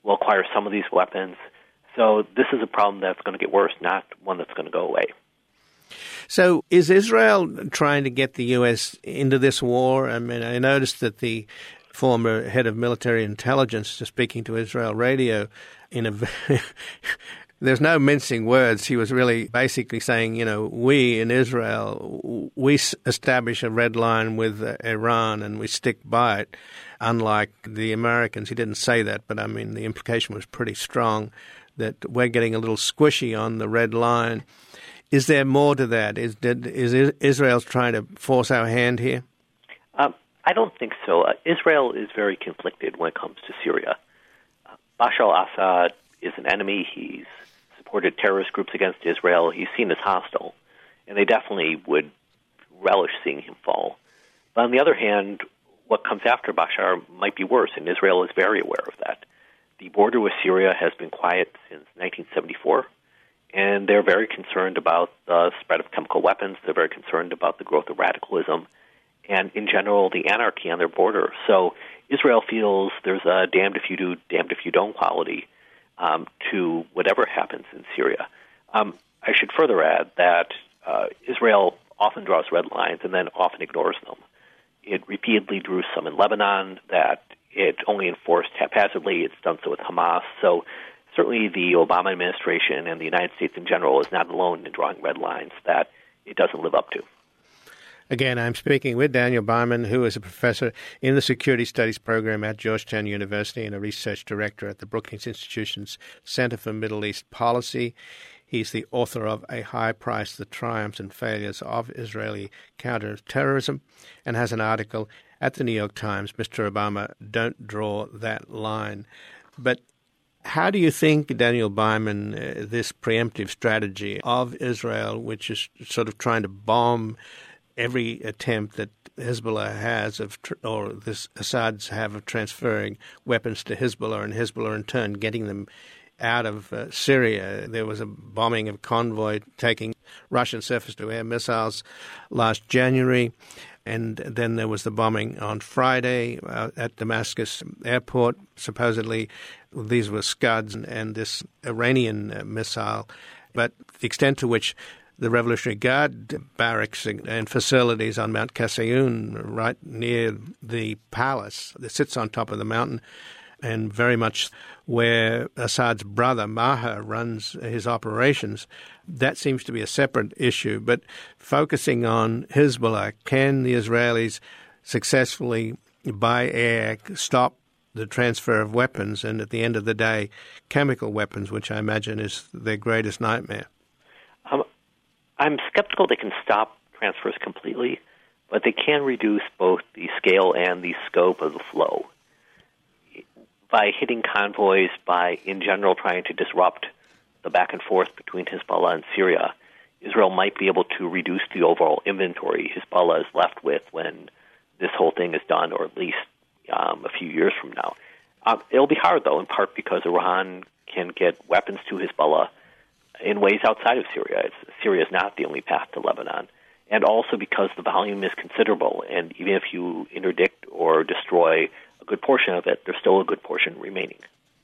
will acquire some of these weapons. So this is a problem that's going to get worse, not one that's going to go away. So is Israel trying to get the U.S. into this war? I mean, I noticed that the former head of military intelligence, speaking to Israel Radio, there's no mincing words. He was really basically saying, we in Israel, we establish a red line with Iran and we stick by it, unlike the Americans. He didn't say that, but I mean, the implication was pretty strong that we're getting a little squishy on the red line. Is there more to that? Is Israel trying to force our hand here? I don't think so. Israel is very conflicted when it comes to Syria. Bashar al-Assad is an enemy. He's supported terrorist groups against Israel. He's seen as hostile, and they definitely would relish seeing him fall. But on the other hand, what comes after Bashar might be worse, and Israel is very aware of that. The border with Syria has been quiet since 1974, and they're very concerned about the spread of chemical weapons. They're very concerned about the growth of radicalism and, in general, the anarchy on their border. So Israel feels there's a damned if you do, damned if you don't quality to whatever happens in Syria. I should further add that Israel often draws red lines and then often ignores them. It repeatedly drew some in Lebanon that it only enforced haphazardly. It's done so with Hamas. So certainly the Obama administration and the United States in general is not alone in drawing red lines that it doesn't live up to. Again, I'm speaking with Daniel Byman, who is a professor in the Security Studies program at Georgetown University and a research director at the Brookings Institution's Center for Middle East Policy. He's the author of A High Price, The Triumphs and Failures of Israeli Counterterrorism, and has an article at the New York Times, Mr. Obama, Don't Draw That Line. But how do you think, Daniel Byman, this preemptive strategy of Israel, which is sort of trying to bomb every attempt that Hezbollah has or this Assad's have of transferring weapons to Hezbollah, and Hezbollah in turn getting them out of Syria? There was a bombing of convoy taking Russian surface-to-air missiles last January, and then there was the bombing on Friday at Damascus airport. Supposedly these were Scuds and this Iranian missile, but the extent to which the Revolutionary Guard barracks and facilities on Mount Kasayun, right near the palace that sits on top of the mountain, and very much where Assad's brother, Maher, runs his operations. That seems to be a separate issue. But focusing on Hezbollah, can the Israelis successfully, by air, stop the transfer of weapons and, at the end of the day, chemical weapons, which I imagine is their greatest nightmare? I'm skeptical they can stop transfers completely, but they can reduce both the scale and the scope of the flow. By hitting convoys, by, in general, trying to disrupt the back and forth between Hezbollah and Syria, Israel might be able to reduce the overall inventory Hezbollah is left with when this whole thing is done, or at least a few years from now. It'll be hard, though, in part because Iran can get weapons to Hezbollah in ways outside of Syria. Syria is not the only path to Lebanon, and also because the volume is considerable, and even if you interdict or destroy a good portion of it, there's still a good portion remaining.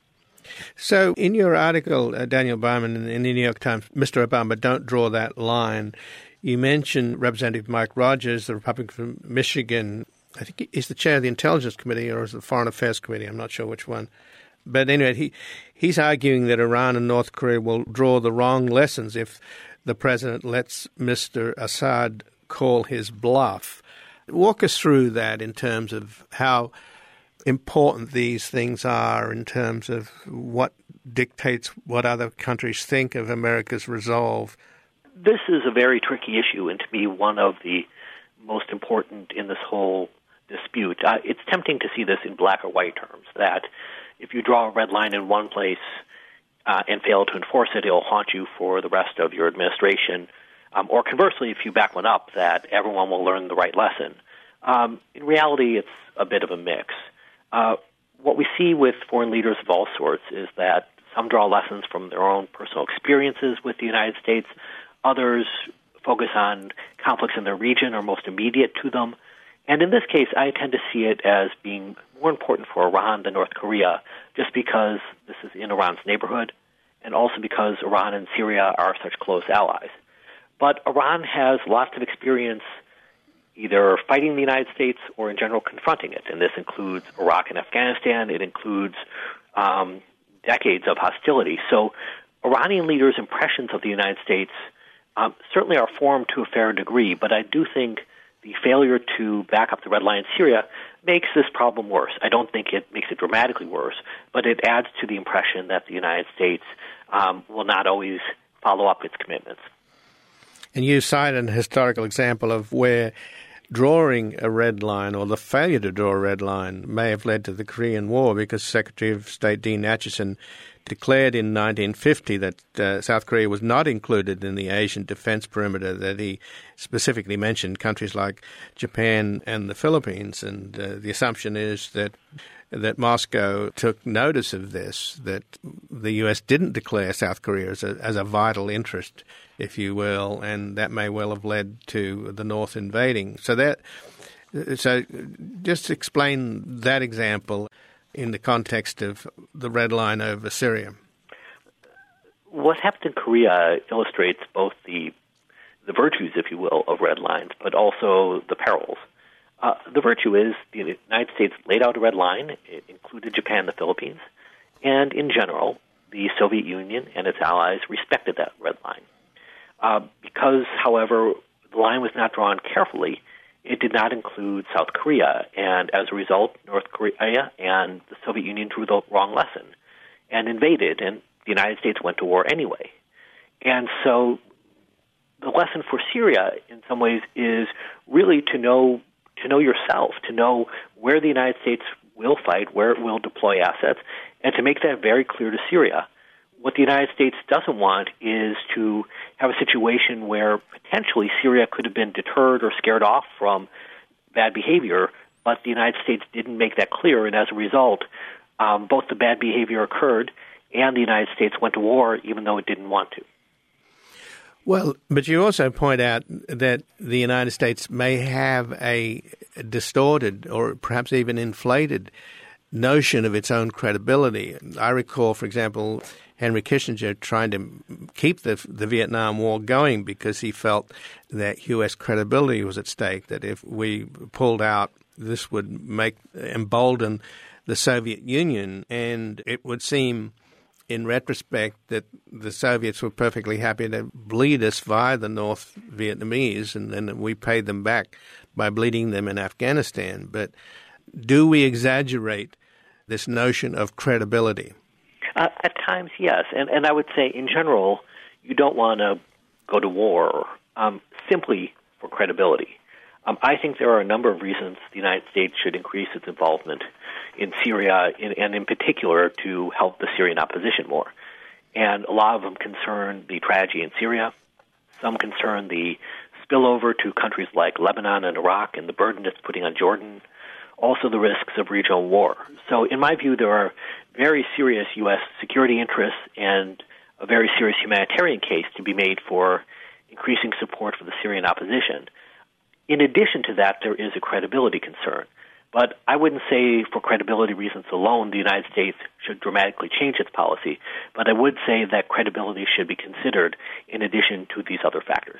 So in your article, Daniel Byman, in the New York Times, Mr. Obama, Don't Draw That Line, you mentioned Representative Mike Rogers, the Republican from Michigan. I think he's the chair of the Intelligence Committee or is it the Foreign Affairs Committee. I'm not sure which one. But anyway, he's arguing that Iran and North Korea will draw the wrong lessons if the president lets Mr. Assad call his bluff. Walk us through that in terms of how important these things are, in terms of what dictates what other countries think of America's resolve. This is a very tricky issue, and to me one of the most important in this whole dispute. It's tempting to see this in black or white terms, that if you draw a red line in one place and fail to enforce it, it'll haunt you for the rest of your administration. Or conversely, if you back one up, that everyone will learn the right lesson. In reality, it's a bit of a mix. What we see with foreign leaders of all sorts is that some draw lessons from their own personal experiences with the United States. Others focus on conflicts in their region or most immediate to them. And in this case, I tend to see it as being more important for Iran than North Korea, just because this is in Iran's neighborhood, and also because Iran and Syria are such close allies. But Iran has lots of experience either fighting the United States or in general confronting it, and this includes Iraq and Afghanistan. It includes decades of hostility. So Iranian leaders' impressions of the United States certainly are formed to a fair degree, but I do think the failure to back up the red line in Syria makes this problem worse. I don't think it makes it dramatically worse, but it adds to the impression that the United States will not always follow up its commitments. And you cite an historical example of where drawing a red line or the failure to draw a red line may have led to the Korean War, because Secretary of State Dean Acheson declared in 1950 that South Korea was not included in the Asian defense perimeter, that he specifically mentioned countries like Japan and the Philippines. And the assumption is that Moscow took notice of this, that the U.S. didn't declare South Korea as a vital interest, if you will, and that may well have led to the North invading. So just explain that example in the context of the red line over Syria. What happened in Korea illustrates both the virtues, if you will, of red lines, but also the perils. The virtue is the United States laid out a red line. It included Japan and the Philippines. And in general, the Soviet Union and its allies respected that red line. Because, however, the line was not drawn carefully, it did not include South Korea. And as a result, North Korea and the Soviet Union drew the wrong lesson and invaded, and the United States went to war anyway. And so the lesson for Syria, in some ways, is really to know yourself, to know where the United States will fight, where it will deploy assets, and to make that very clear to Syria. What the United States doesn't want is to have a situation where potentially Syria could have been deterred or scared off from bad behavior, but the United States didn't make that clear, and as a result, both the bad behavior occurred and the United States went to war even though it didn't want to. Well, but you also point out that the United States may have a distorted or perhaps even inflated notion of its own credibility. I recall, for example, Henry Kissinger trying to keep the Vietnam War going because he felt that U.S. credibility was at stake, that if we pulled out, this would embolden the Soviet Union, and it would seem in retrospect that the Soviets were perfectly happy to bleed us via the North Vietnamese, and then we paid them back by bleeding them in Afghanistan. But do we exaggerate this notion of credibility? At times, yes. And I would say, in general, you don't want to go to war simply for credibility. I think there are a number of reasons the United States should increase its involvement in Syria, and in particular to help the Syrian opposition more. And a lot of them concern the tragedy in Syria. Some concern the spillover to countries like Lebanon and Iraq and the burden it's putting on Jordan. Also the risks of regional war. So in my view, there are very serious U.S. security interests and a very serious humanitarian case to be made for increasing support for the Syrian opposition. In addition to that, there is a credibility concern. But I wouldn't say for credibility reasons alone the United States should dramatically change its policy, but I would say that credibility should be considered in addition to these other factors.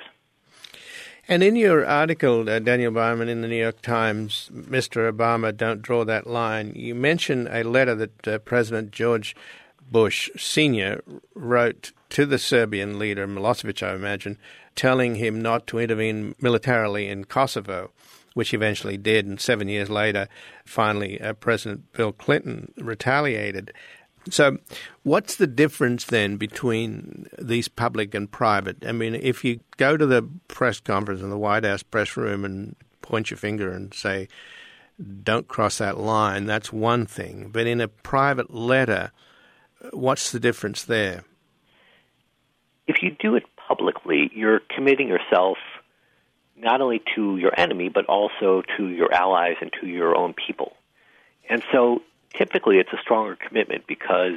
And in your article, Daniel Byerman, in the New York Times, Mr. Obama, Don't Draw That Line, you mention a letter that President George Bush Sr. wrote to the Serbian leader, Milosevic, I imagine, telling him not to intervene militarily in Kosovo, which he eventually did. And 7 years later, finally, President Bill Clinton retaliated. So what's the difference then between these public and private? I mean, if you go to the press conference in the White House press room and point your finger and say, don't cross that line, that's one thing. But in a private letter, what's the difference there? If you do it publicly, you're committing yourself not only to your enemy, but also to your allies and to your own people. And so typically it's a stronger commitment because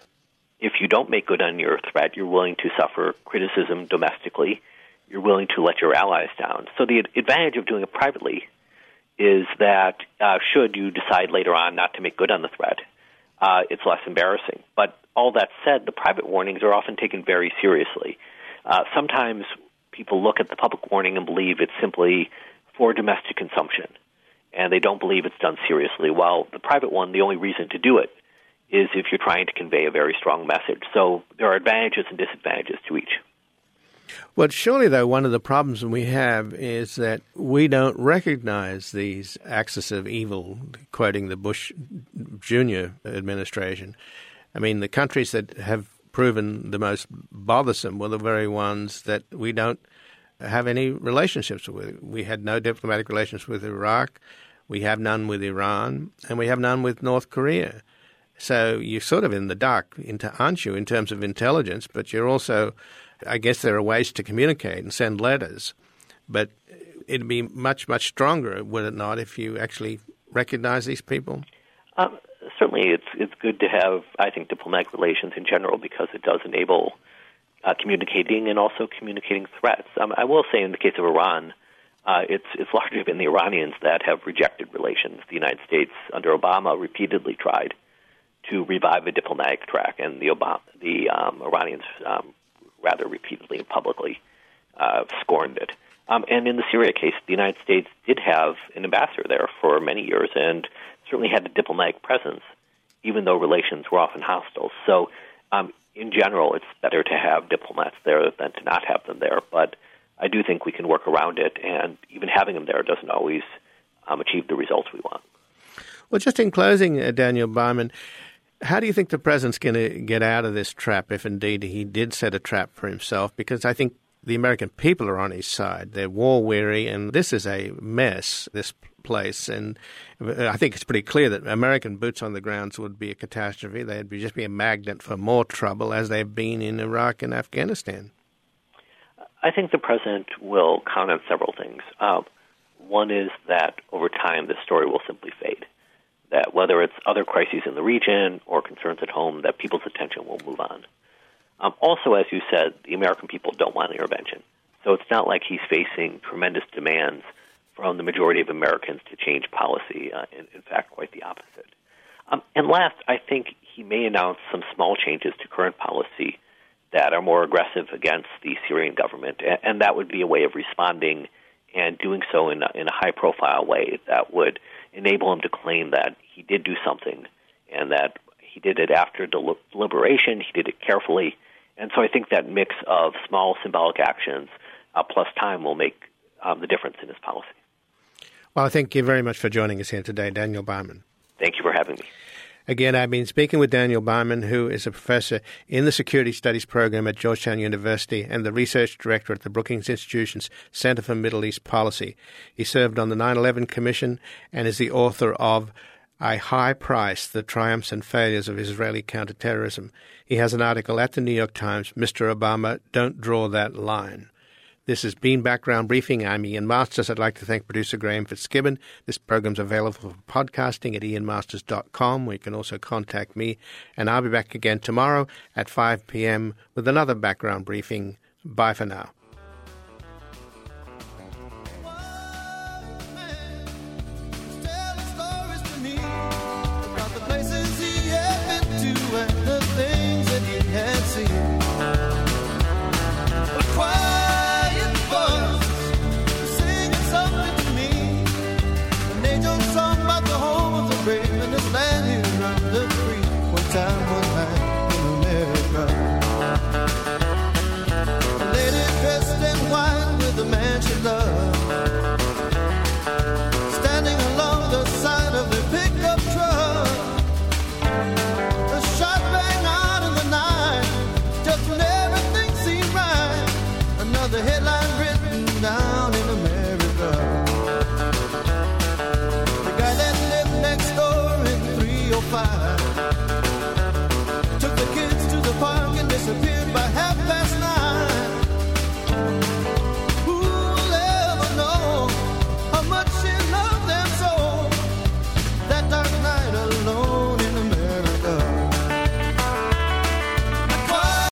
if you don't make good on your threat, you're willing to suffer criticism domestically. You're willing to let your allies down. So the advantage of doing it privately is that should you decide later on not to make good on the threat, it's less embarrassing. But all that said, the private warnings are often taken very seriously. Sometimes people look at the public warning and believe it's simply for domestic consumption, and they don't believe it's done seriously. While the private one, the only reason to do it is if you're trying to convey a very strong message. So there are advantages and disadvantages to each. Well, surely, though, one of the problems we have is that we don't recognize these axis of evil, quoting the Bush Jr. administration. I mean, the countries that have proven the most bothersome were the very ones that we don't have any relationships with. We had no diplomatic relations with Iraq, we have none with Iran, and we have none with North Korea. So you're sort of in the dark, aren't you, in terms of intelligence, but you're also, I guess there are ways to communicate and send letters, but it'd be much, much stronger, would it not, if you actually recognize these people? Certainly it's good to have, I think, diplomatic relations in general because it does enable communicating and also communicating threats. I will say in the case of Iran, it's largely been the Iranians that have rejected relations. The United States, under Obama, repeatedly tried to revive a diplomatic track, and the Iranians rather repeatedly and publicly scorned it. And in the Syria case, the United States did have an ambassador there for many years and certainly had a diplomatic presence, even though relations were often hostile. So in general, it's better to have diplomats there than to not have them there. But I do think we can work around it, and even having them there doesn't always achieve the results we want. Well, just in closing, Daniel Byman, how do you think the president's going to get out of this trap, if indeed he did set a trap for himself? Because I think the American people are on his side. They're war-weary, and this is a mess, this place. And I think it's pretty clear that American boots on the grounds would be a catastrophe. They'd just be a magnet for more trouble, as they've been in Iraq and Afghanistan. I think the president will count on several things. One is that over time this story will simply fade. That whether it's other crises in the region or concerns at home, that people's attention will move on. Also, as you said, the American people don't want intervention. So it's not like he's facing tremendous demands from the majority of Americans to change policy. In fact, quite the opposite. And last, I think he may announce some small changes to current policy that are more aggressive against the Syrian government, and that would be a way of responding and doing so in a high-profile way that would enable him to claim that he did do something and that he did it after deliberation, he did it carefully. And so I think that mix of small symbolic actions plus time will make the difference in his policy. Well, I thank you very much for joining us here today, Daniel Byman. Thank you for having me. Again, I've been speaking with Daniel Byman, who is a professor in the Security Studies program at Georgetown University and the research director at the Brookings Institution's Center for Middle East Policy. He served on the 9/11 Commission and is the author of A High Price, The Triumphs and Failures of Israeli Counterterrorism. He has an article at the New York Times, Mr. Obama, Don't Draw That Line. This has been Background Briefing. I'm Ian Masters. I'd like to thank producer Graham Fitzgibbon. This program's available for podcasting at ianmasters.com, where you can also contact me. And I'll be back again tomorrow at 5 p.m. with another Background Briefing. Bye for now. The headline written down in America. The guy that lived next door in 305 took the kids to the park and disappeared.